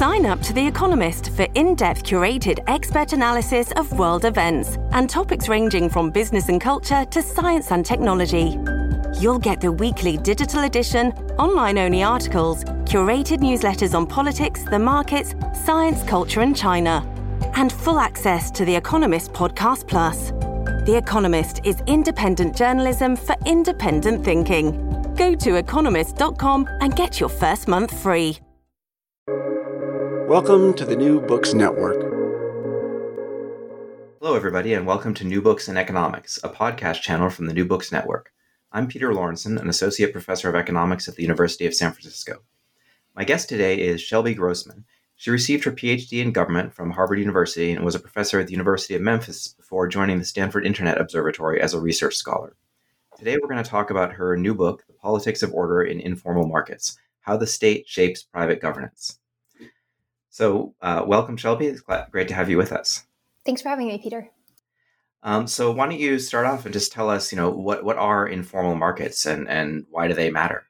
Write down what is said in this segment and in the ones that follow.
Sign up to The Economist for in-depth curated expert analysis of world events and topics ranging from business and culture to science and technology. You'll get the weekly digital edition, online-only articles, curated newsletters on politics, the markets, science, culture and China, and full access to The Economist Podcast Plus. The Economist is independent journalism for independent thinking. Go to economist.com and get your first month free. Welcome to the New Books Network. Hello, everybody, and welcome to New Books in Economics, a podcast channel from the New Books Network. I'm Peter Lorentzen, an associate professor of economics at the University of San Francisco. My guest today is Shelby Grossman. She received her PhD in government from Harvard University and was a professor at the University of Memphis before joining the Stanford Internet Observatory as a research scholar. Today, we're going to talk about her new book, The Politics of Order in Informal Markets: How the State Shapes Private Governance. So welcome, Shelby. It's great to have you with us. Thanks for having me, Peter. So why don't you start off and just tell us, what are informal markets and why do they matter?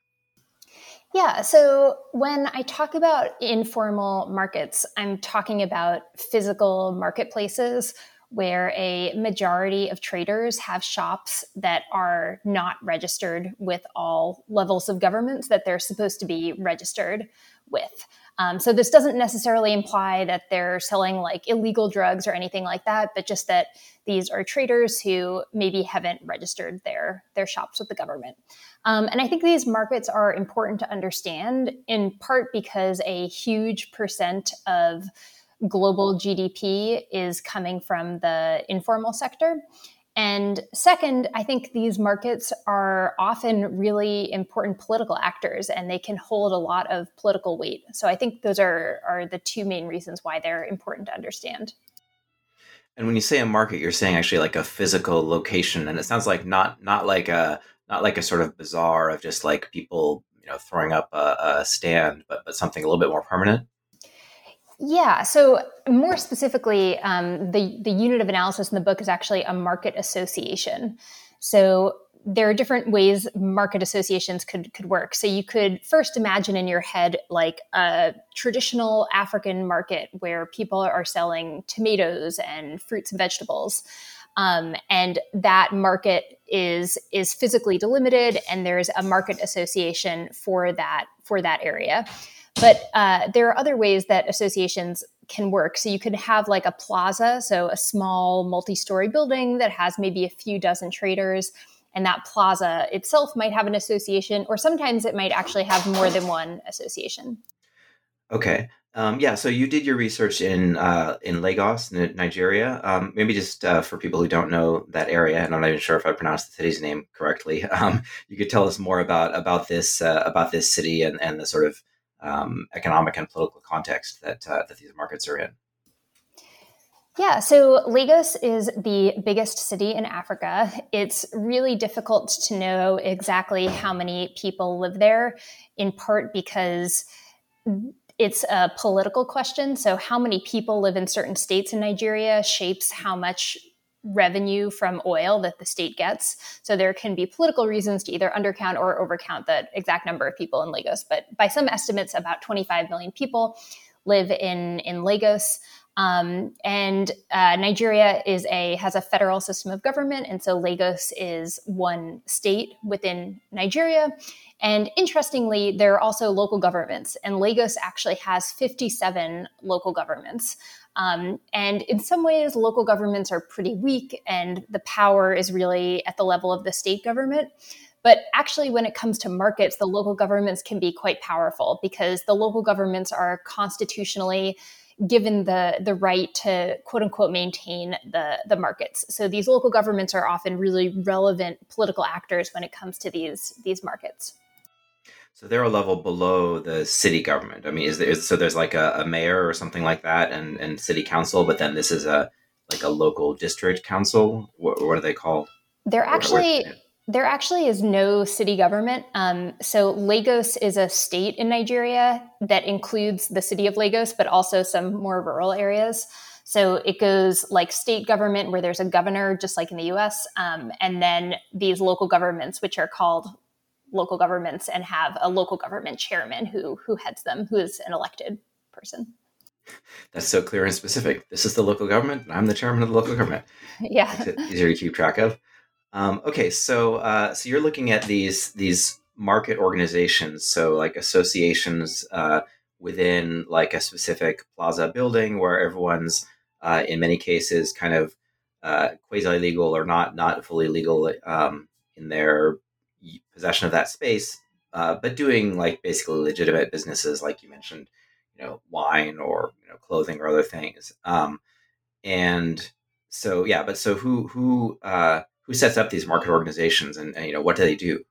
Yeah, so when I talk about informal markets, I'm talking about physical marketplaces where a majority of traders have shops that are not registered with all levels of government that they're supposed to be registered with. So this doesn't necessarily imply that they're selling like illegal drugs or anything like that, but just that these are traders who maybe haven't registered their shops with the government. And I think these markets are important to understand, in part because a huge percent of global GDP is coming from the informal sector. And second, I think these markets are often really important political actors and they can hold a lot of political weight. So I think those are the two main reasons why they're important to understand. And when you say a market, you're saying actually like a physical location, and it sounds like not like a sort of bazaar of just like people throwing up a stand, but something a little bit more permanent. Yeah. So more specifically, the unit of analysis in the book is actually a market association. So there are different ways market associations could work. So you could first imagine in your head like a traditional African market where people are selling tomatoes and fruits and vegetables. And that market is physically delimited, and there's a market association for that area. But there are other ways that associations can work. So you could have like a plaza, so a small multi-story building that has maybe a few dozen traders, and that plaza itself might have an association, or sometimes it might actually have more than one association. Okay. So you did your research in Lagos, Nigeria. Maybe just for people who don't know that area, and I'm not even sure if I pronounced the city's name correctly, you could tell us more about this city and the sort of economic and political context that these markets are in. Yeah, so Lagos is the biggest city in Africa. It's really difficult to know exactly how many people live there, in part because it's a political question. So how many people live in certain states in Nigeria shapes how much revenue from oil that the state gets. So there can be political reasons to either undercount or overcount the exact number of people in Lagos. But by some estimates, about 25 million people live in Lagos. Nigeria has a federal system of government. And so Lagos is one state within Nigeria. And interestingly, there are also local governments. And Lagos actually has 57 local governments. And in some ways, local governments are pretty weak and the power is really at the level of the state government. But actually, when it comes to markets, the local governments can be quite powerful because the local governments are constitutionally given the right to, quote unquote, maintain the markets. So these local governments are often really relevant political actors when it comes to these markets. So they're a level below the city government. I mean, so there's like a mayor or something like that and city council, but then this is a local district council. What are they called? There actually is no city government. So Lagos is a state in Nigeria that includes the city of Lagos, but also some more rural areas. So it goes like state government where there's a governor, just like in the US, and then these local governments, which are called local governments and have a local government chairman who heads them, who is an elected person. That's so clear and specific. This is the local government, and I'm the chairman of the local government. Yeah. Makes it easier to keep track of. Okay, so you're looking at these market organizations, so like associations within like a specific plaza building where everyone's in many cases kind of quasi legal or not fully legal in their possession of that space, but doing like basically legitimate businesses, like you mentioned, wine or clothing or other things. And so yeah, but so who sets up these market organizations, and what do they do?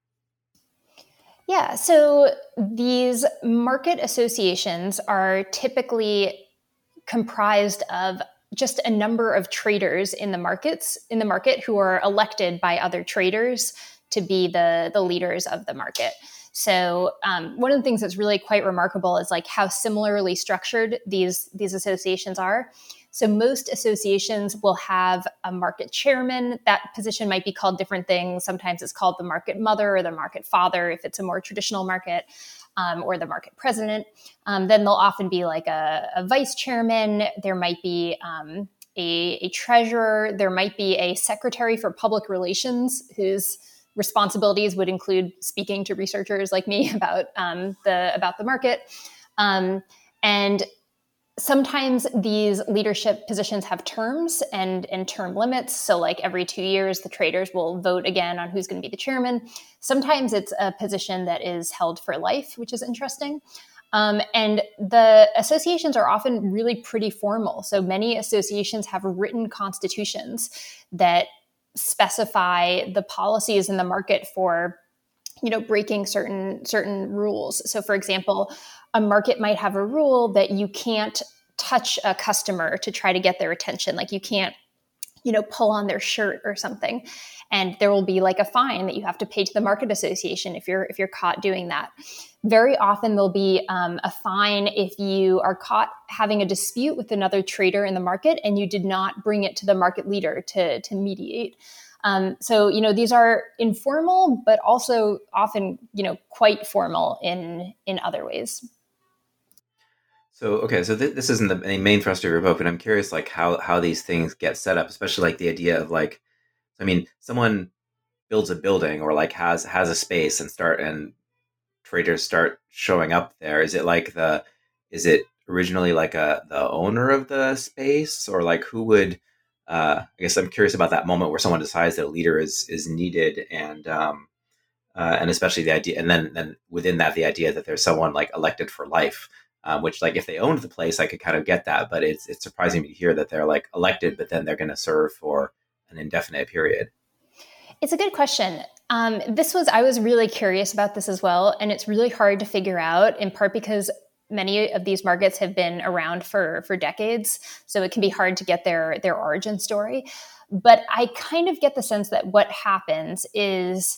Yeah, so these market associations are typically comprised of just a number of traders in the market who are elected by other traders to be the leaders of the market. So one of the things that's really quite remarkable is like how similarly structured these associations are. So most associations will have a market chairman. That position might be called different things. Sometimes it's called the market mother or the market father if it's a more traditional market, or the market president. Then there'll often be like a vice chairman. There might be a treasurer. There might be a secretary for public relations whose responsibilities would include speaking to researchers like me about the market. And sometimes these leadership positions have terms and term limits. So like every 2 years, the traders will vote again on who's going to be the chairman. Sometimes it's a position that is held for life, which is interesting. And the associations are often really pretty formal. So many associations have written constitutions that specify the policies in the market for breaking certain rules. So for example, a market might have a rule that you can't touch a customer to try to get their attention. Like you can't, pull on their shirt or something. And there will be like a fine that you have to pay to the market association if you're caught doing that. Very often there'll be a fine if you are caught having a dispute with another trader in the market and you did not bring it to the market leader to mediate. So these are informal, but also often, quite formal in other ways. So, okay, so this isn't the main thrust of your book, but I'm curious, like how these things get set up, especially like the idea of like, I mean, someone builds a building or like has a space and traders start showing up there. Is it originally like the owner of the space, or like who would? I guess I'm curious about that moment where someone decides that a leader is needed, and especially the idea, and then within that, the idea that there's someone like elected for life, which like if they owned the place, I could kind of get that, but it's surprising me to hear that they're like elected, but then they're going to serve for an indefinite period. It's a good question. I was really curious about this as well, and it's really hard to figure out, in part because many of these markets have been around for decades, so it can be hard to get their origin story. But I kind of get the sense that what happens is,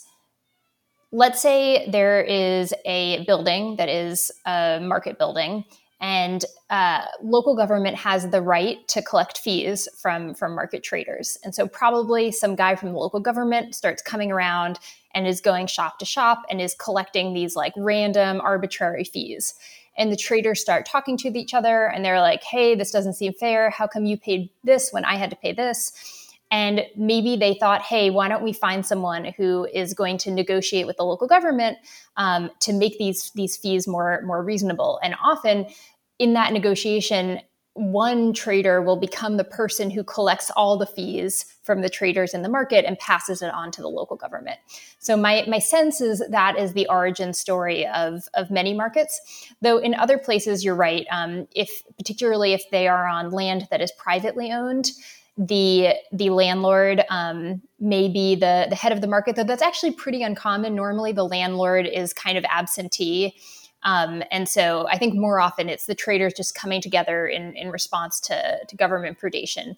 let's say there is a building that is a market building, and local government has the right to collect fees from market traders. And so probably some guy from the local government starts coming around and is going shop to shop and is collecting these like random arbitrary fees. And the traders start talking to each other and they're like, hey, this doesn't seem fair. How come you paid this when I had to pay this? And maybe they thought, hey, why don't we find someone who is going to negotiate with the local government to make these fees more reasonable? And often in that negotiation, one trader will become the person who collects all the fees from the traders in the market and passes it on to the local government. So my sense is that is the origin story of many markets. Though in other places, you're right. Particularly if they are on land that is privately owned, the landlord may be the head of the market, though that's actually pretty uncommon. Normally, the landlord is kind of absentee. And so I think more often it's the traders just coming together in response to government predation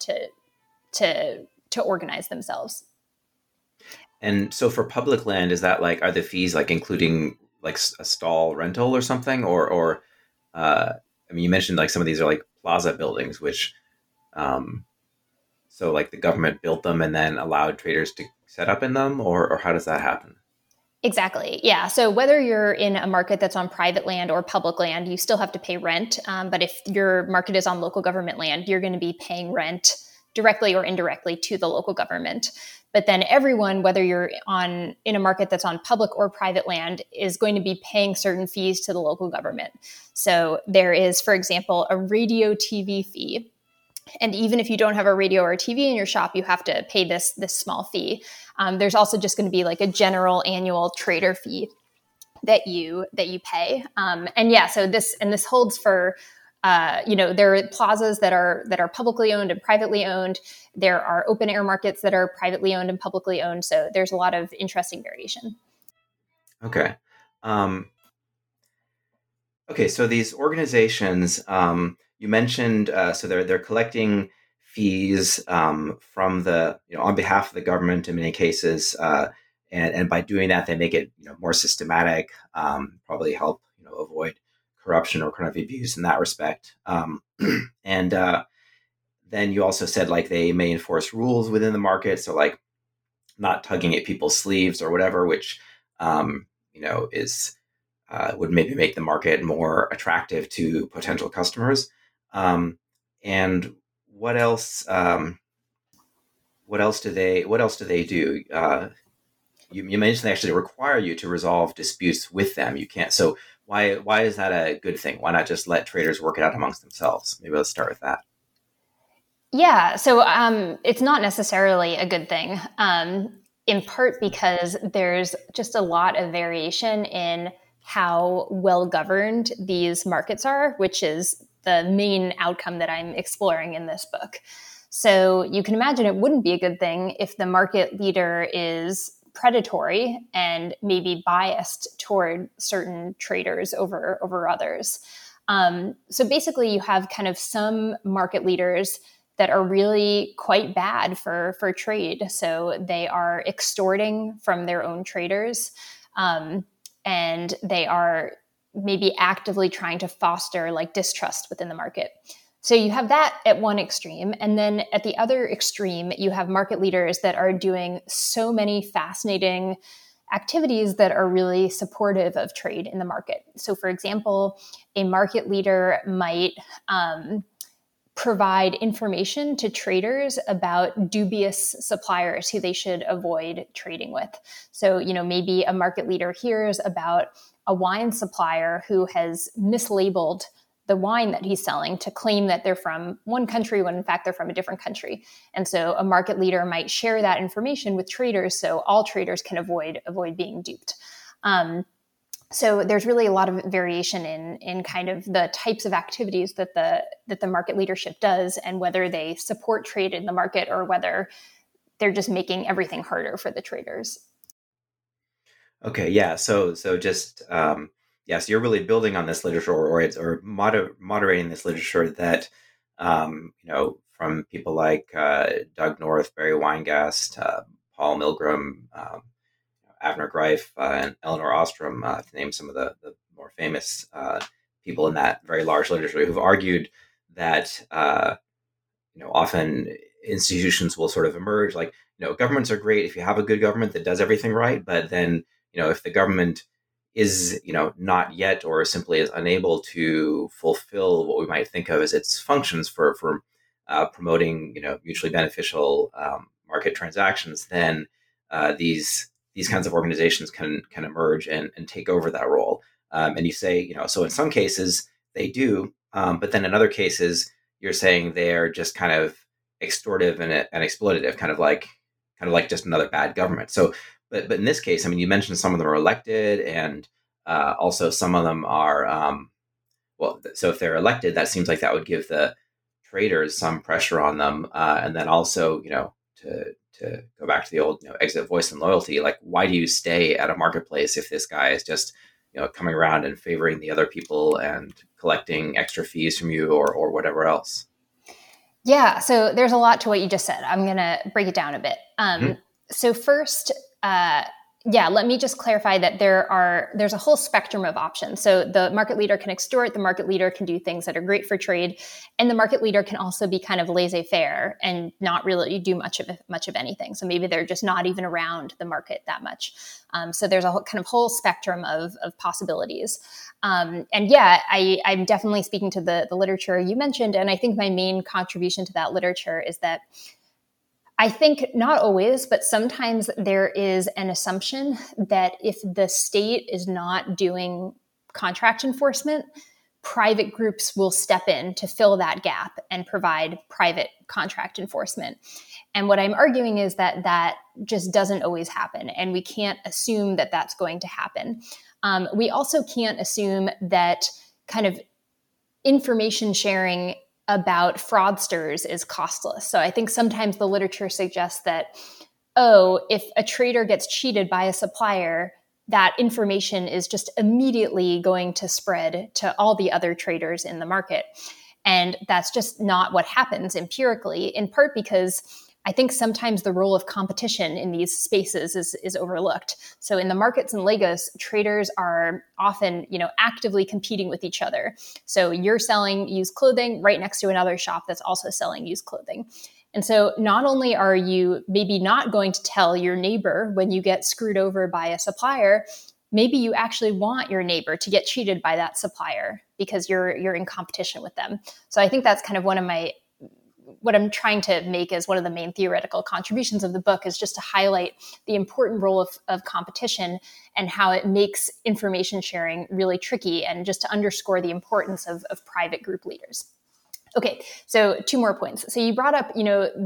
to organize themselves. And so for public land, is that like, are the fees like including like a stall rental or something? Or I mean, you mentioned like some of these are like plaza buildings, which, so like the government built them and then allowed traders to set up in them, or how does that happen? Exactly. Yeah. So whether you're in a market that's on private land or public land, you still have to pay rent. But if your market is on local government land, you're going to be paying rent directly or indirectly to the local government. But then everyone, whether you're in a market that's on public or private land, is going to be paying certain fees to the local government. So there is, for example, a radio TV fee. And even if you don't have a radio or a TV in your shop, you have to pay this small fee. There's also just going to be like a general annual trader fee that you pay. And yeah, so this holds for there are plazas that are publicly owned and privately owned. There are open air markets that are privately owned and publicly owned. So there's a lot of interesting variation. Okay. Okay. So these organizations, you mentioned, so they're collecting fees from the on behalf of the government in many cases, and by doing that, they make it more systematic. Probably help avoid corruption or kind of abuse in that respect. And then you also said like they may enforce rules within the market, so like not tugging at people's sleeves or whatever, which is would maybe make the market more attractive to potential customers. And what else? What else do they do? You mentioned they actually require you to resolve disputes with them. You can't. So why is that a good thing? Why not just let traders work it out amongst themselves? Maybe let's start with that. Yeah. So it's not necessarily a good thing. In part because there's just a lot of variation in how well governed these markets are, which is the main outcome that I'm exploring in this book. So you can imagine it wouldn't be a good thing if the market leader is predatory and maybe biased toward certain traders over others. So basically you have kind of some market leaders that are really quite bad for trade. So they are extorting from their own traders, and they are maybe actively trying to foster like distrust within the market. So you have that at one extreme. And then at the other extreme, you have market leaders that are doing so many fascinating activities that are really supportive of trade in the market. So for example, a market leader might provide information to traders about dubious suppliers who they should avoid trading with. So, maybe a market leader hears about a wine supplier who has mislabeled the wine that he's selling to claim that they're from one country when in fact they're from a different country. And so a market leader might share that information with traders so all traders can avoid being duped. So there's really a lot of variation in kind of the types of activities that the market leadership does and whether they support trade in the market or whether they're just making everything harder for the traders. Okay, yeah. So just so you're really building on this literature or moderating this literature that from people like Doug North, Barry Weingast, Paul Milgram, Avner Greif, and Eleanor Ostrom, to name some of the more famous people in that very large literature who've argued that often institutions will sort of emerge like governments are great if you have a good government that does everything right, but then if the government is not yet or simply is unable to fulfill what we might think of as its functions for promoting mutually beneficial market transactions, then these kinds of organizations can emerge and take over that role. And you say, so in some cases they do, but then in other cases you're saying they're just kind of extortive and exploitative, kind of like just another bad government. So, but in this case, I mean, you mentioned some of them are elected, and also some of them are, so if they're elected, that seems like that would give the traders some pressure on them, and then also, to go back to the old exit voice and loyalty, like why do you stay at a marketplace if this guy is just coming around and favoring the other people and collecting extra fees from you or whatever else? Yeah, so there's a lot to what you just said. I'm going to break it down a bit. So first, Yeah, let me just clarify that there's a whole spectrum of options. So the market leader can extort, the market leader can do things that are great for trade, and the market leader can also be kind of laissez-faire and not really do much of anything. So maybe they're just not even around the market that much. So there's a whole spectrum of possibilities. And yeah, I'm definitely speaking to the literature you mentioned, and I think my main contribution to that literature is that I think not always, but sometimes there is an assumption that if the state is not doing contract enforcement, private groups will step in to fill that gap and provide private contract enforcement. And what I'm arguing is that that just doesn't always happen, and we can't assume that that's going to happen. We also can't assume that kind of information sharing about fraudsters is costless. So I think sometimes the literature suggests that, if a trader gets cheated by a supplier, that information is just immediately going to spread to all the other traders in the market. And that's just not what happens empirically, in part because I think sometimes the role of competition in these spaces is overlooked. So in the markets in Lagos, traders are often, actively competing with each other. So you're selling used clothing right next to another shop that's also selling used clothing. And so not only are you maybe not going to tell your neighbor when you get screwed over by a supplier, maybe you actually want your neighbor to get cheated by that supplier because you're in competition with them. So I think that's kind of what I'm trying to make as one of the main theoretical contributions of the book, is just to highlight the important role of competition and how it makes information sharing really tricky, and just to underscore the importance of private group leaders. Okay, so 2 more points. So you brought up,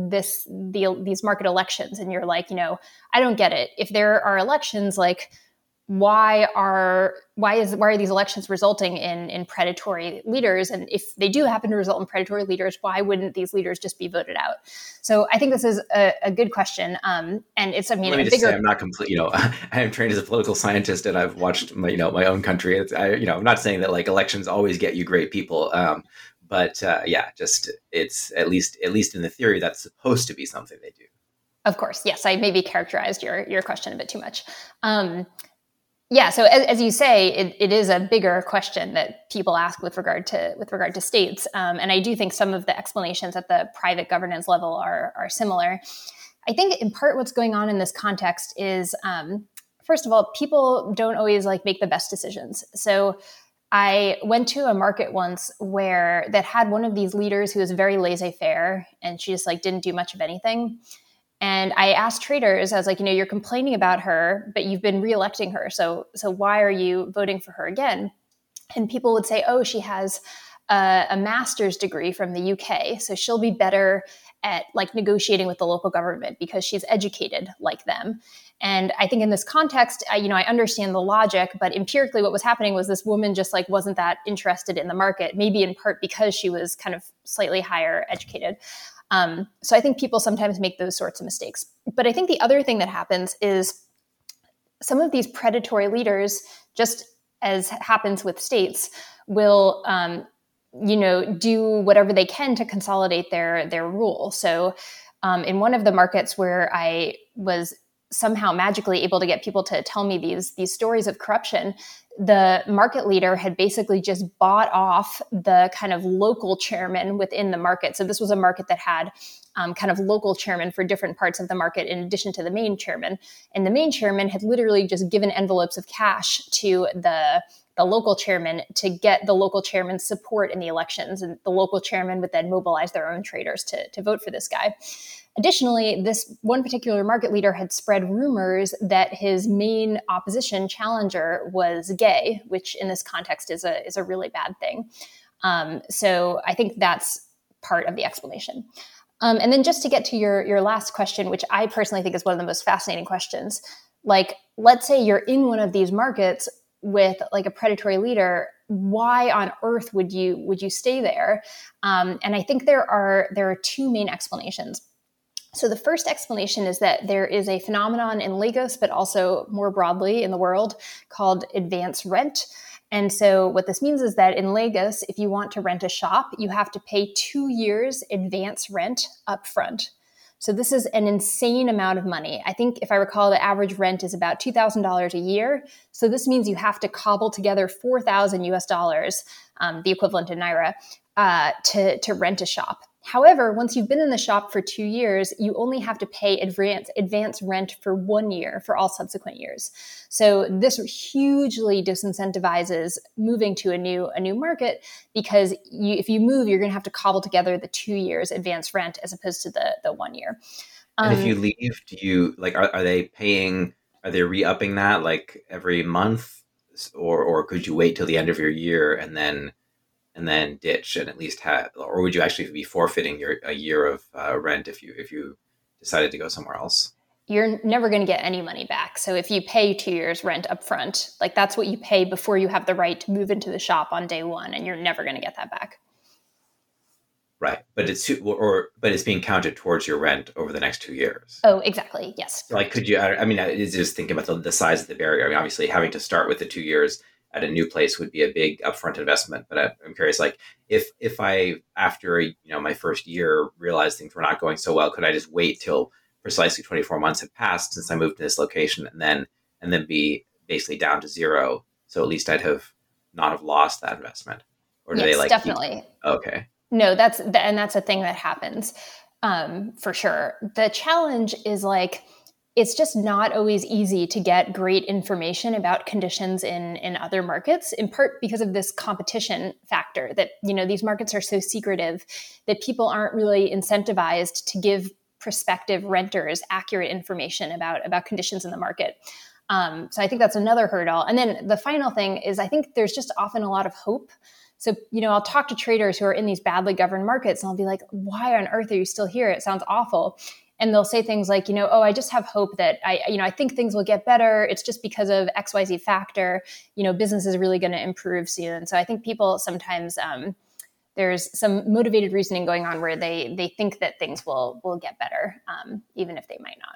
these market elections, and you're like, I don't get it. If there are elections, like, why are these elections resulting in predatory leaders? And if they do happen to result in predatory leaders, why wouldn't these leaders just be voted out? So I think this is a good question. And it's, Let me just say, I'm not complete. I am trained as a political scientist, and I've watched my own country. I'm not saying that like elections always get you great people. But it's at least in the theory, that's supposed to be something they do. Of course, yes. I maybe characterized your question a bit too much. Yeah. So as you say, it is a bigger question that people ask with regard to states, and I do think some of the explanations at the private governance level are similar. I think in part what's going on in this context is, first of all, people don't always make the best decisions. So I went to a market once that had one of these leaders who was very laissez-faire, and she just didn't do much of anything. And I asked traders, I was like, you're complaining about her, but you've been reelecting her. So why are you voting for her again? And people would say, she has a master's degree from the UK. So she'll be better at negotiating with the local government because she's educated like them. And I think in this context, I understand the logic, but empirically what was happening was this woman just wasn't that interested in the market, maybe in part because she was kind of slightly higher educated. So I think people sometimes make those sorts of mistakes. But I think the other thing that happens is some of these predatory leaders, just as happens with states, will do whatever they can to consolidate their rule. So in one of the markets where I was somehow magically able to get people to tell me these stories of corruption, the market leader had basically just bought off the kind of local chairman within the market. So this was a market that had kind of local chairman for different parts of the market in addition to the main chairman. And the main chairman had literally just given envelopes of cash to the local chairman to get the local chairman's support in the elections. And the local chairman would then mobilize their own traders to vote for this guy. Additionally, this one particular market leader had spread rumors that his main opposition challenger was gay, which in this context is a really bad thing. So I think that's part of the explanation. And then just to get to your last question, which I personally think is one of the most fascinating questions, let's say you're in one of these markets with a predatory leader, why on earth would you stay there? And I think there are 2 main explanations. So the first explanation is that there is a phenomenon in Lagos, but also more broadly in the world, called advance rent. And so what this means is that in Lagos, if you want to rent a shop, you have to pay 2 years advance rent upfront. So this is an insane amount of money. I think if I recall, the average rent is about $2,000 a year. So this means you have to cobble together 4,000 US dollars, the equivalent in Naira, to rent a shop. However, once you've been in the shop for 2 years, you only have to pay advance rent for 1 year for all subsequent years. So this hugely disincentivizes moving to a new market, because if you move, you're going to have to cobble together the 2 years advance rent as opposed to the 1 year. And if you leave, do you are they re-upping that like every month, or could you wait till the end of your year and then ditch and at least or would you actually be forfeiting a year of rent if you decided to go somewhere else? You're never going to get any money back. So if you pay 2 years rent up front, like that's what you pay before you have the right to move into the shop on day one, and you're never going to get that back. Right, but it's being counted towards your rent over the next 2 years. Oh, exactly. Yes. Like, could you? I mean, it's just thinking about the size of the barrier. I mean, obviously, having to start with the 2 years at a new place would be a big upfront investment. But I'm curious, like, if I after my first year realized things were not going so well, could I just wait till precisely 24 months had passed since I moved to this location, and then be basically down to zero? So at least I'd not have lost that investment. Or do yes, they like definitely? Okay. No, that's a thing that happens for sure. The challenge is it's just not always easy to get great information about conditions in other markets, in part because of this competition factor that, these markets are so secretive that people aren't really incentivized to give prospective renters accurate information about conditions in the market. So I think that's another hurdle. And then the final thing is I think there's just often a lot of hope. So, I'll talk to traders who are in these badly governed markets and I'll be like, why on earth are you still here? It sounds awful. And they'll say things like, I just have hope that I think things will get better. It's just because of XYZ factor, business is really going to improve soon. So I think people sometimes, there's some motivated reasoning going on where they think that things will get better, even if they might not.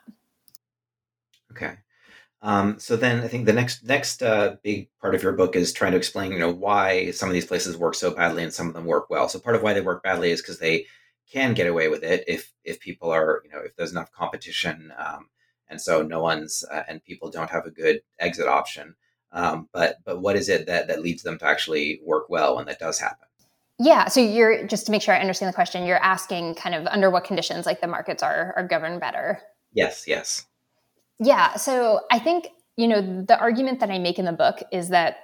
Okay. So then I think the next big part of your book is trying to explain, why some of these places work so badly and some of them work well. So part of why they work badly is because they can get away with it if people are, if there's enough competition, and so no one's and people don't have a good exit option. But what is it that leads them to actually work well when that does happen? Yeah. So you're, just to make sure I understand the question, you're asking kind of under what conditions like the markets are governed better. Yes. Yeah. So I think, the argument that I make in the book is that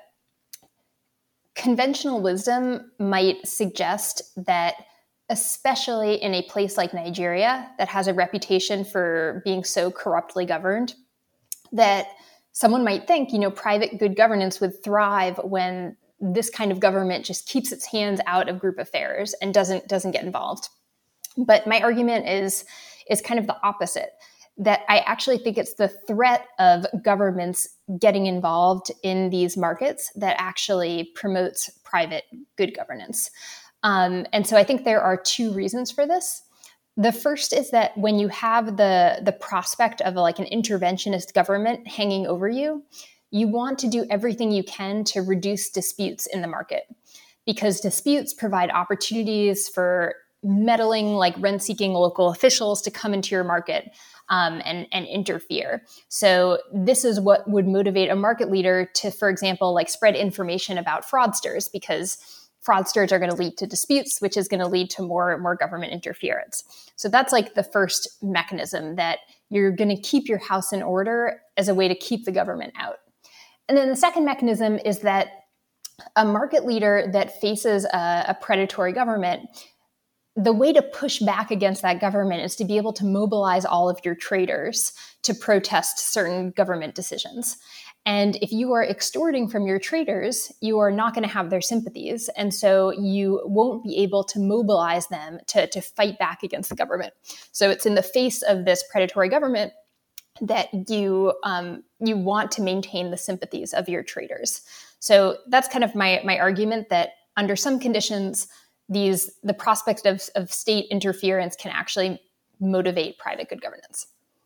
conventional wisdom might suggest that, especially in a place like Nigeria that has a reputation for being so corruptly governed, that someone might think, private good governance would thrive when this kind of government just keeps its hands out of group affairs and doesn't get involved. But my argument is kind of the opposite, that I actually think it's the threat of governments getting involved in these markets that actually promotes private good governance. And so I think there are two reasons for this. The first is that when you have the prospect of an interventionist government hanging over you, you want to do everything you can to reduce disputes in the market, because disputes provide opportunities for meddling, rent-seeking local officials to come into your market and interfere. So this is what would motivate a market leader to, for example, spread information about fraudsters, because fraudsters are going to lead to disputes, which is going to lead to more government interference. So that's the first mechanism, that you're going to keep your house in order as a way to keep the government out. And then the second mechanism is that a market leader that faces a predatory government, the way to push back against that government is to be able to mobilize all of your traders to protest certain government decisions. And if you are extorting from your traders, you are not going to have their sympathies. And so you won't be able to mobilize them to fight back against the government. So it's in the face of this predatory government that you want to maintain the sympathies of your traders. So that's kind of my argument, that under some conditions, the prospect of state interference can actually motivate private good governance.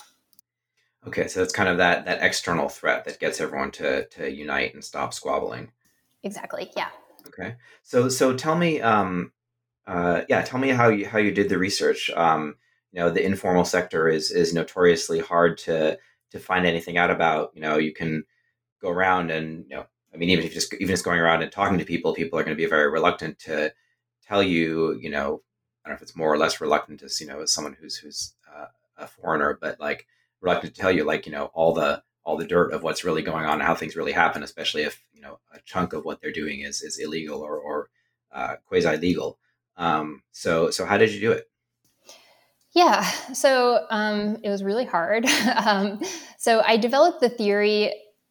Okay, so that's kind of that external threat that gets everyone to unite and stop squabbling. Exactly. Yeah. Okay. So tell me, tell me how you did the research. the informal sector is notoriously hard to find anything out about. You can go around and, I mean, even just going around and talking to people are going to be very reluctant to tell you, I don't know if it's more or less reluctant as, as someone who's a foreigner, but like reluctant to tell you, like, all the dirt of what's really going on and how things really happen, especially if, a chunk of what they're doing is illegal or quasi-legal. So how did you do it? Yeah, so it was really hard. So I developed the theory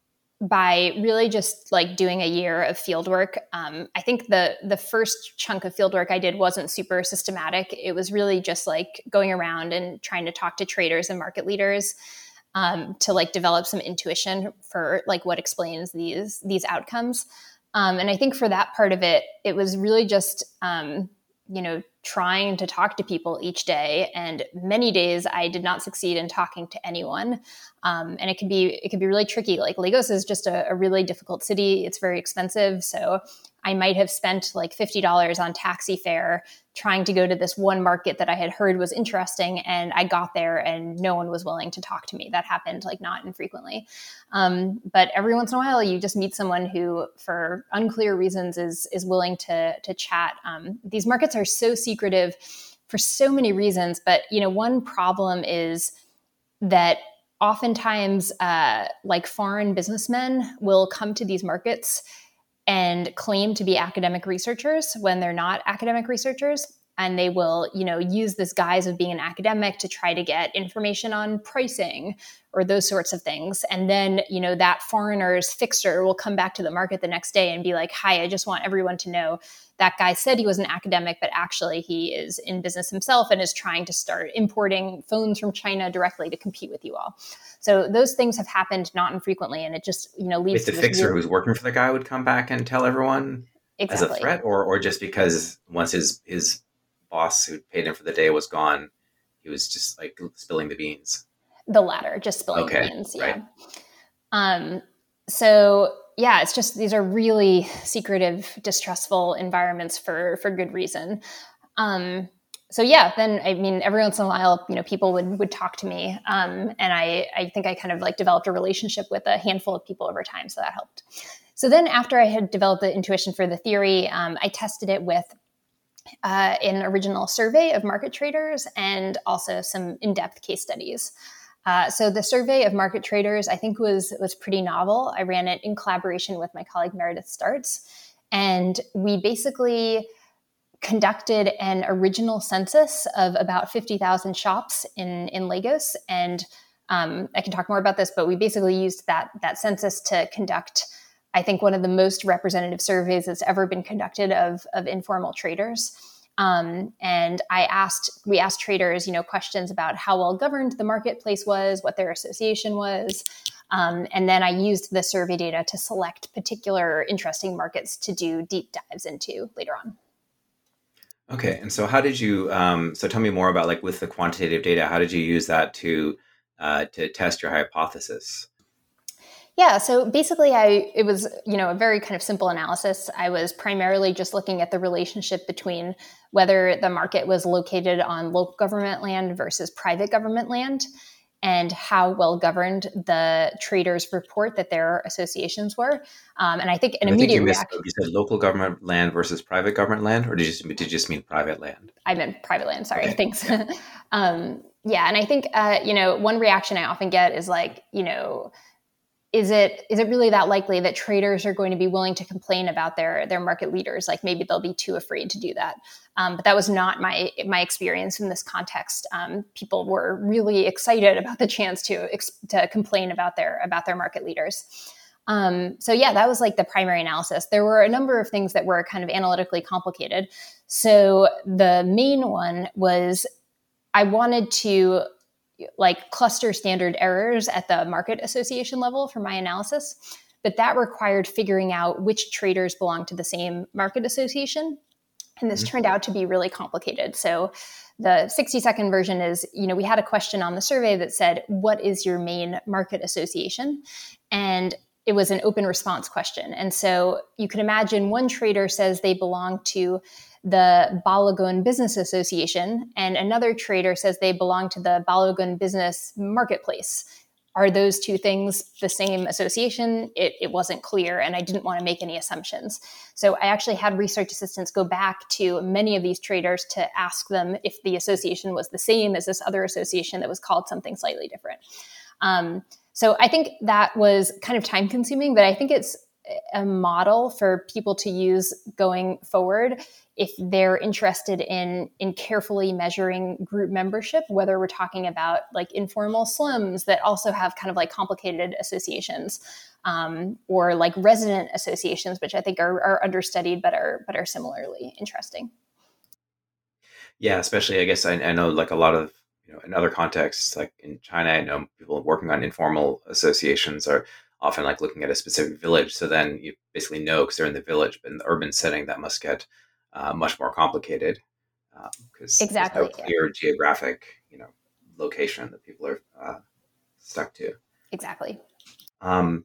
by really just like doing a year of fieldwork. I think the first chunk of fieldwork I did wasn't super systematic. It was really just like going around and trying to talk to traders and market leaders to like develop some intuition for like what explains these outcomes. And I think for that part of it, it was really just trying to talk to people each day. And many days I did not succeed in talking to anyone. And it can be really tricky. Like Lagos is just a really difficult city. It's very expensive. So I might have spent like $50 on taxi fare trying to go to this one market that I had heard was interesting. And I got there and no one was willing to talk to me. That happened like not infrequently. But every once in a while, you just meet someone who, for unclear reasons, is willing to chat. These markets are so secretive for so many reasons. But, one problem is that oftentimes like foreign businessmen will come to these markets and claim to be academic researchers when they're not academic researchers. And they will, use this guise of being an academic to try to get information on pricing or those sorts of things. And then, that foreigner's fixer will come back to the market the next day and be like, hi, I just want everyone to know that guy said he was an academic, but actually he is in business himself and is trying to start importing phones from China directly to compete with you all. So those things have happened not infrequently. And it just, leads to the fixer who's working for the guy would come back and tell everyone exactly. As a threat, or just because once his boss who paid him for the day was gone, he was just like spilling the beans? The latter, just spilling the beans. Yeah. Right. So yeah, it's just, these are really secretive, distrustful environments for good reason. So yeah, then, I mean, every once in a while, people would talk to me. And I think I kind of like developed a relationship with a handful of people over time. So that helped. So then after I had developed the intuition for the theory, I tested it with an original survey of market traders and also some in-depth case studies. So the survey of market traders, I think, was pretty novel. I ran it in collaboration with my colleague Meredith Startz, and we basically conducted an original census of about 50,000 shops in Lagos. And I can talk more about this, but we basically used that census to conduct, I think, one of the most representative surveys that's ever been conducted of informal traders. And we asked traders, questions about how well governed the marketplace was, what their association was. And then I used the survey data to select particular interesting markets to do deep dives into later on. Okay. And so how did you, so tell me more about, like, with the quantitative data, how did you use that to test your hypothesis? Yeah, so basically it was, a very kind of simple analysis. I was primarily just looking at the relationship between whether the market was located on local government land versus private government land, and how well governed the traders report that their associations were. And I think an immediate reaction. You said local government land versus private government land, or did you just mean private land? I meant private land. Sorry. Okay. Thanks. Yeah. And I think, one reaction I often get is like, is it really that likely that traders are going to be willing to complain about their market leaders? Like maybe they'll be too afraid to do that. But that was not my experience in this context. People were really excited about the chance to complain about their market leaders. So yeah, that was like the primary analysis. There were a number of things that were kind of analytically complicated. So the main one was I wanted to like cluster standard errors at the market association level for my analysis, but that required figuring out which traders belong to the same market association. And this turned out to be really complicated. So the 60-second version is, we had a question on the survey that said, what is your main market association? And it was an open response question. And so you can imagine one trader says they belong to the Balogun Business Association, and another trader says they belong to the Balogun Business Marketplace. Are those two things the same association? It wasn't clear, and I didn't want to make any assumptions. So I actually had research assistants go back to many of these traders to ask them if the association was the same as this other association that was called something slightly different. So I think that was kind of time consuming, but I think it's a model for people to use going forward if they're interested in carefully measuring group membership, whether we're talking about like informal slums that also have kind of like complicated associations, or like resident associations, which I think are understudied but are similarly interesting. Yeah, especially I guess I know like a lot of, in other contexts, like in China, I know people working on informal associations are often like looking at a specific village. So then you basically know because they're in the village, but in the urban setting, that must get much more complicated because exactly. There's no clear geographic, location that people are stuck to. Exactly. Wow.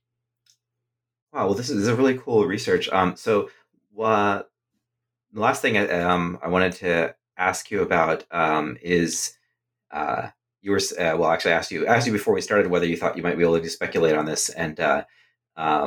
Well, this is a really cool research. So the last thing I wanted to ask you about is you were actually I asked you before we started whether you thought you might be able to speculate on this, and but I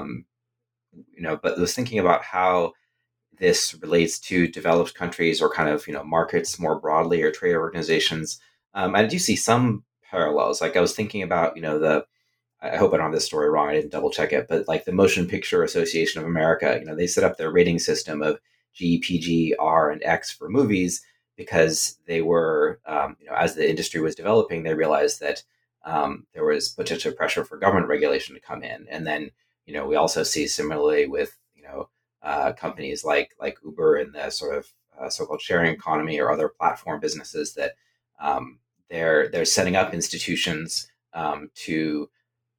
was thinking about how this relates to developed countries or kind of markets more broadly or trade organizations. I do see some parallels. Like I was thinking about I hope I don't have this story wrong. I didn't double check it, but like the Motion Picture Association of America, they set up their rating system of G, PG, R, and X for movies because they were, as the industry was developing, they realized that there was potential pressure for government regulation to come in. And then, we also see similarly with, companies like Uber and the sort of so-called sharing economy or other platform businesses that they're setting up institutions to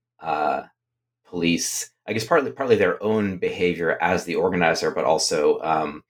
police, I guess partly their own behavior as the organizer, but also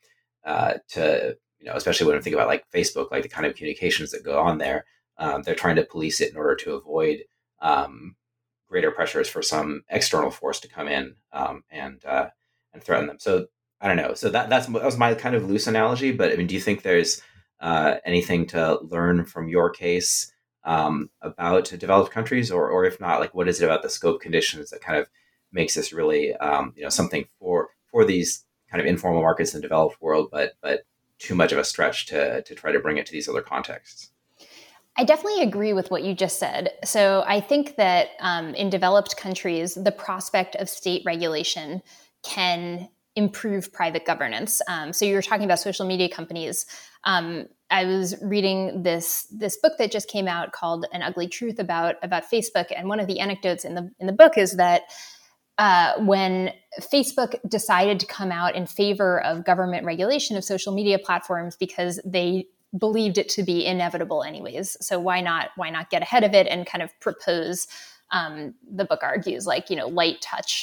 to especially when I think about like Facebook, like the kind of communications that go on there, they're trying to police it in order to avoid greater pressures for some external force to come in and threaten them. So I don't know. So that was my kind of loose analogy. But I mean, do you think there's anything to learn from your case about developed countries, or if not, like what is it about the scope conditions that kind of makes this really something for these kind of informal markets in the developed world, but too much of a stretch to try to bring it to these other contexts? I definitely agree with what you just said. So I think that in developed countries, the prospect of state regulation can improve private governance. So you were talking about social media companies. I was reading this book that just came out called An Ugly Truth about Facebook, and one of the anecdotes in the book is that when Facebook decided to come out in favor of government regulation of social media platforms because they believed it to be inevitable anyways. So why not get ahead of it and kind of propose, the book argues, like, light touch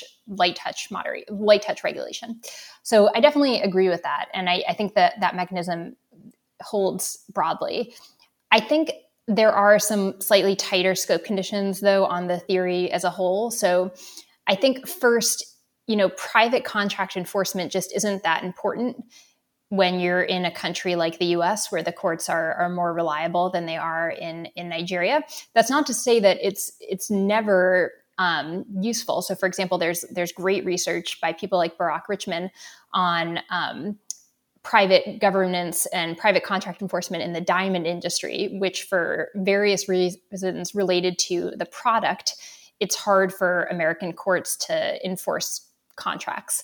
regulation. So I definitely agree with that. And I think that mechanism holds broadly. I think there are some slightly tighter scope conditions though on the theory as a whole. So I think first, private contract enforcement just isn't that important when you're in a country like the US, where the courts are more reliable than they are in Nigeria. That's not to say that it's never useful. So for example, there's great research by people like Barak Richman on private governance and private contract enforcement in the diamond industry, which for various reasons related to the product, it's hard for American courts to enforce contracts.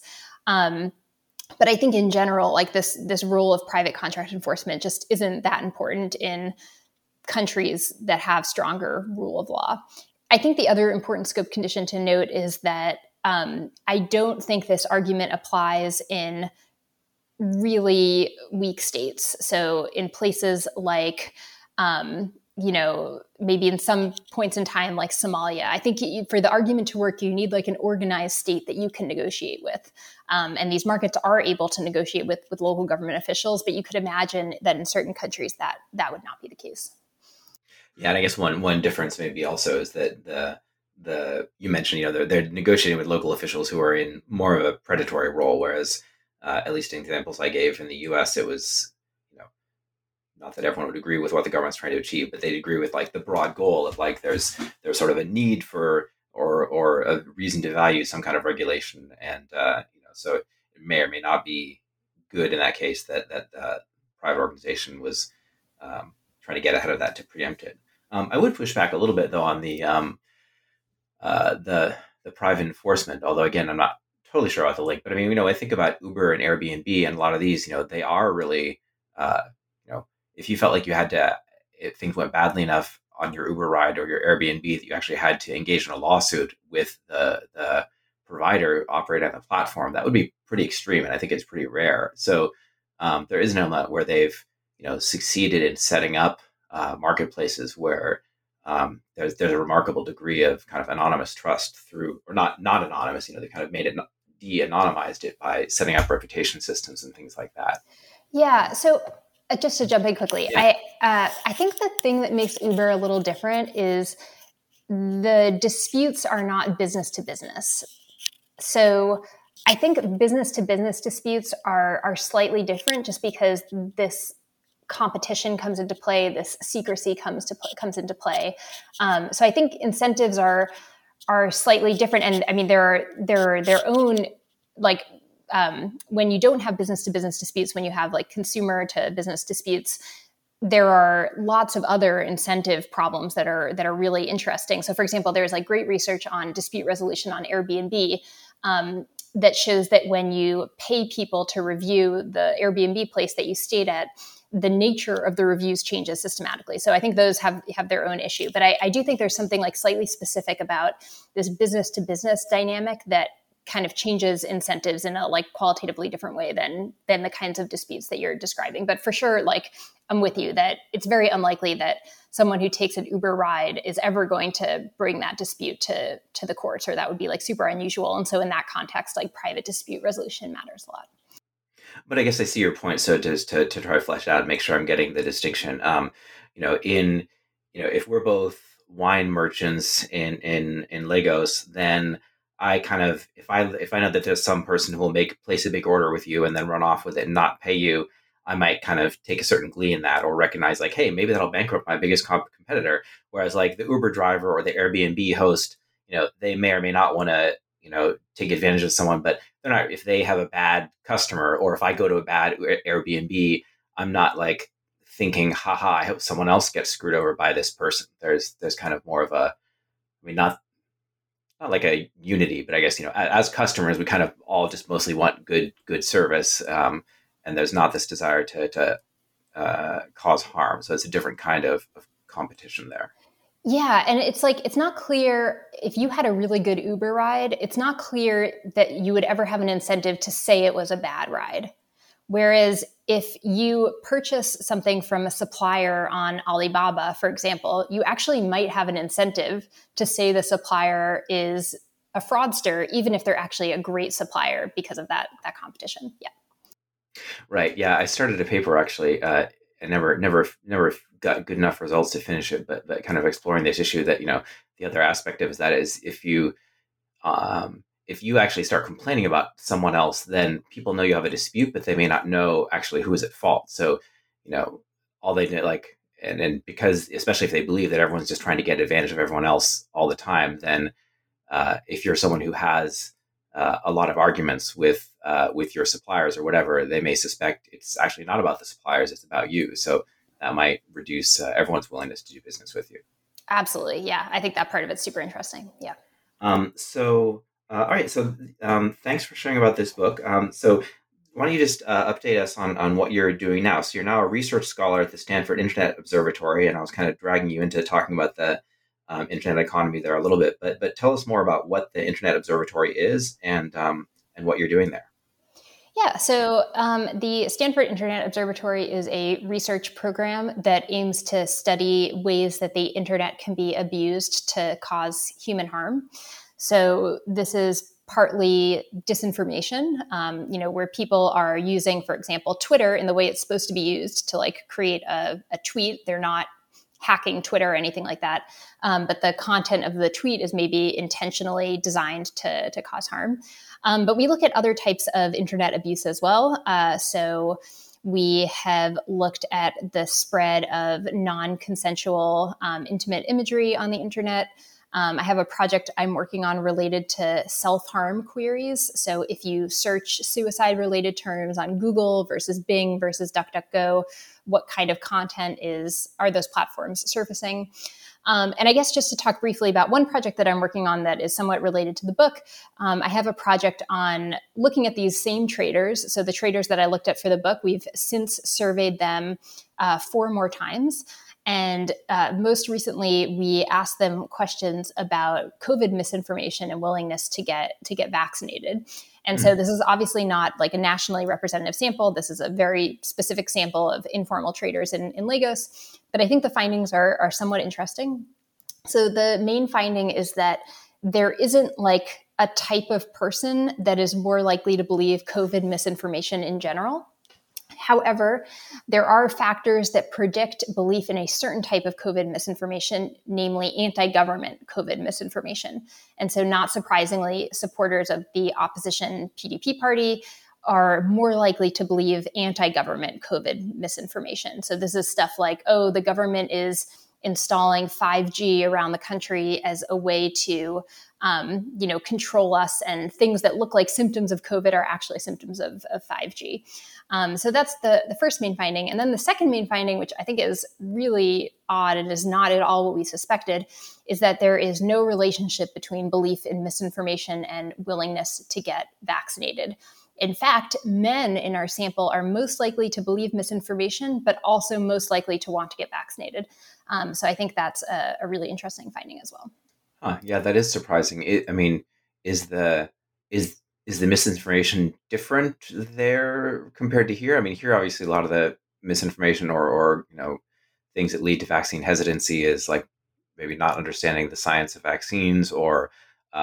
But I think in general, like this role of private contract enforcement just isn't that important in countries that have stronger rule of law. I think the other important scope condition to note is that I don't think this argument applies in really weak states. So in places like, maybe in some points in time, like Somalia, I think for the argument to work, you need like an organized state that you can negotiate with. And these markets are able to negotiate with local government officials, but you could imagine that in certain countries that would not be the case. Yeah, and I guess one difference maybe also is that you mentioned, they're negotiating with local officials who are in more of a predatory role, whereas at least in examples I gave in the U.S., it was, not that everyone would agree with what the government's trying to achieve, but they'd agree with like the broad goal of like there's sort of a need for or a reason to value some kind of regulation, and so it may or may not be good in that case that private organization was trying to get ahead of that to preempt it. I would push back a little bit though on the private enforcement, although again I'm not totally sure about the link. But I mean, I think about Uber and Airbnb, and a lot of these, they are really, if you felt like you had to, if things went badly enough on your Uber ride or your Airbnb that you actually had to engage in a lawsuit with the provider operating on the platform, that would be pretty extreme, and I think it's pretty rare. So there is an element where they've succeeded in setting up marketplaces where there's a remarkable degree of kind of anonymous trust through, or not anonymous. They kind of made it de-anonymized it by setting up reputation systems and things like that. Yeah. So just to jump in quickly, yeah. I think the thing that makes Uber a little different is the disputes are not business to business. So I think business to business disputes are slightly different, just because this competition comes into play, this secrecy comes into play. So I think incentives are slightly different, and I mean they're their own, like when you don't have business to business disputes, when you have like consumer to business disputes, there are lots of other incentive problems that are really interesting. So for example, there's like great research on dispute resolution on Airbnb that shows that when you pay people to review the Airbnb place that you stayed at, the nature of the reviews changes systematically. So I think those have their own issue. But I do think there's something like slightly specific about this business to business dynamic that kind of changes incentives in a like qualitatively different way than the kinds of disputes that you're describing. But for sure, like I'm with you that it's very unlikely that someone who takes an Uber ride is ever going to bring that dispute to the courts, or that would be like super unusual. And so in that context, like private dispute resolution matters a lot. But I guess I see your point. So just to try to flesh it out and make sure I'm getting the distinction, if we're both wine merchants in Lagos, then I kind of, if I know that there's some person who will place a big order with you and then run off with it and not pay you, I might kind of take a certain glee in that, or recognize like, hey, maybe that'll bankrupt my biggest competitor. Whereas like the Uber driver or the Airbnb host, they may or may not want to, take advantage of someone, but they're not, if they have a bad customer, or if I go to a bad Airbnb, I'm not like thinking, haha, I hope someone else gets screwed over by this person. There's kind of more of a, I mean, not like a unity, but I guess, as customers, we kind of all just mostly want good service. And there's not this desire to cause harm. So it's a different kind of competition there. Yeah. And it's like, it's not clear if you had a really good Uber ride, it's not clear that you would ever have an incentive to say it was a bad ride. Whereas if you purchase something from a supplier on Alibaba, for example, you actually might have an incentive to say the supplier is a fraudster, even if they're actually a great supplier because of that competition. Yeah. Right. Yeah. I started a paper actually. I never got good enough results to finish it, but kind of exploring this issue that, the other aspect of that is if you actually start complaining about someone else, then people know you have a dispute, but they may not know actually who is at fault. So, all they do, like, and because, especially if they believe that everyone's just trying to get advantage of everyone else all the time, then if you're someone who has a lot of arguments with your suppliers or whatever, they may suspect it's actually not about the suppliers, it's about you. So that might reduce everyone's willingness to do business with you. Absolutely. Yeah. I think that part of it's super interesting. Yeah. All right. So thanks for sharing about this book. So why don't you just update us on what you're doing now? So you're now a research scholar at the Stanford Internet Observatory, and I was kind of dragging you into talking about the internet economy there a little bit, but tell us more about what the Internet Observatory is and what you're doing there. Yeah, so the Stanford Internet Observatory is a research program that aims to study ways that the internet can be abused to cause human harm. So this is partly disinformation, where people are using, for example, Twitter in the way it's supposed to be used to like create a tweet. They're not hacking Twitter or anything like that. But the content of the tweet is maybe intentionally designed to cause harm. But we look at other types of internet abuse as well. So we have looked at the spread of non-consensual intimate imagery on the internet. I have a project I'm working on related to self-harm queries. So if you search suicide-related terms on Google versus Bing versus DuckDuckGo, what kind of content are those platforms surfacing? And I guess just to talk briefly about one project that I'm working on that is somewhat related to the book, I have a project on looking at these same traders. So the traders that I looked at for the book, we've since surveyed them 4 more times. And most recently, we asked them questions about COVID misinformation and willingness to get vaccinated. And so this is obviously not like a nationally representative sample. This is a very specific sample of informal traders in Lagos. But I think the findings are somewhat interesting. So the main finding is that there isn't like a type of person that is more likely to believe COVID misinformation in general. However, there are factors that predict belief in a certain type of COVID misinformation, namely anti-government COVID misinformation. And so not surprisingly, supporters of the opposition PDP party are more likely to believe anti-government COVID misinformation. So this is stuff like, oh, the government is installing 5G around the country as a way to control us, and things that look like symptoms of COVID are actually symptoms of 5G. So that's the first main finding. And then the second main finding, which I think is really odd and is not at all what we suspected, is that there is no relationship between belief in misinformation and willingness to get vaccinated. In fact, men in our sample are most likely to believe misinformation, but also most likely to want to get vaccinated. So I think that's a really interesting finding as well. Yeah, that is surprising. Is the misinformation different there compared to here? I mean, here obviously a lot of the misinformation or things that lead to vaccine hesitancy is like maybe not understanding the science of vaccines, or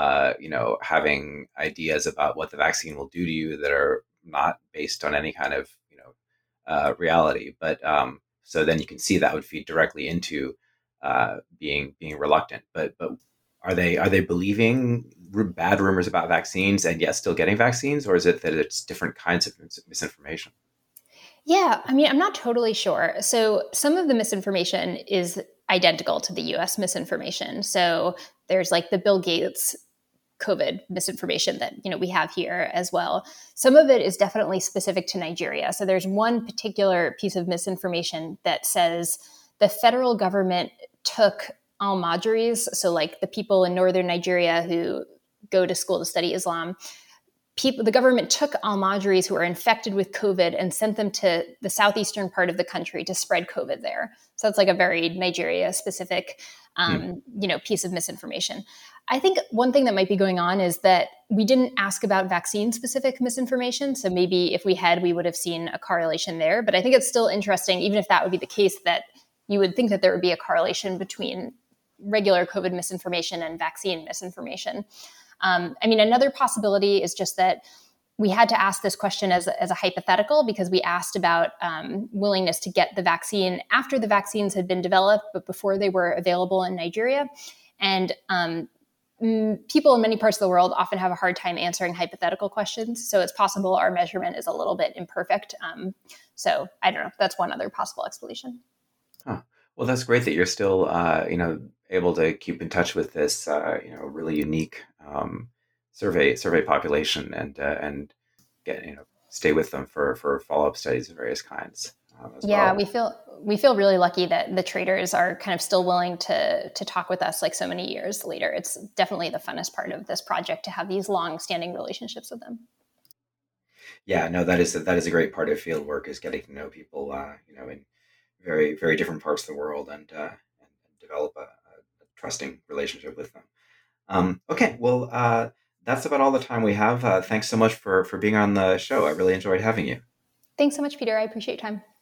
having ideas about what the vaccine will do to you that are not based on any kind of reality. But so then you can see that would feed directly into being reluctant. But are they believing bad rumors about vaccines and yet still getting vaccines, or is it that it's different kinds of misinformation? Yeah, I mean, I'm not totally sure. So some of the misinformation is identical to the US misinformation. So there's like the Bill Gates COVID misinformation that we have here as well. Some of it is definitely specific to Nigeria. So there's one particular piece of misinformation that says the federal government took Almajiris, so like the people in northern Nigeria who go to school to study Islam, the government took Almajiris who are infected with COVID and sent them to the southeastern part of the country to spread COVID there. So that's like a very Nigeria-specific, piece of misinformation. I think one thing that might be going on is that we didn't ask about vaccine-specific misinformation. So maybe if we had, we would have seen a correlation there. But I think it's still interesting, even if that would be the case, that you would think that there would be a correlation between regular COVID misinformation and vaccine misinformation. Another possibility is just that we had to ask this question as a hypothetical, because we asked about willingness to get the vaccine after the vaccines had been developed, but before they were available in Nigeria. And people in many parts of the world often have a hard time answering hypothetical questions. So it's possible our measurement is a little bit imperfect. So I don't know. That's one other possible explanation. Huh. Well, that's great that you're still, able to keep in touch with this, really unique survey population, and get stay with them for follow-up studies of various kinds. Well, we feel really lucky that the traders are kind of still willing to talk with us like so many years later. It's definitely the funnest part of this project to have these long-standing relationships with them. Yeah, no, that is a great part of field work, is getting to know people, in very, very different parts of the world, and develop a trusting relationship with them. Okay, well, that's about all the time we have. Thanks so much for being on the show. I really enjoyed having you. Thanks so much, Peter. I appreciate your time.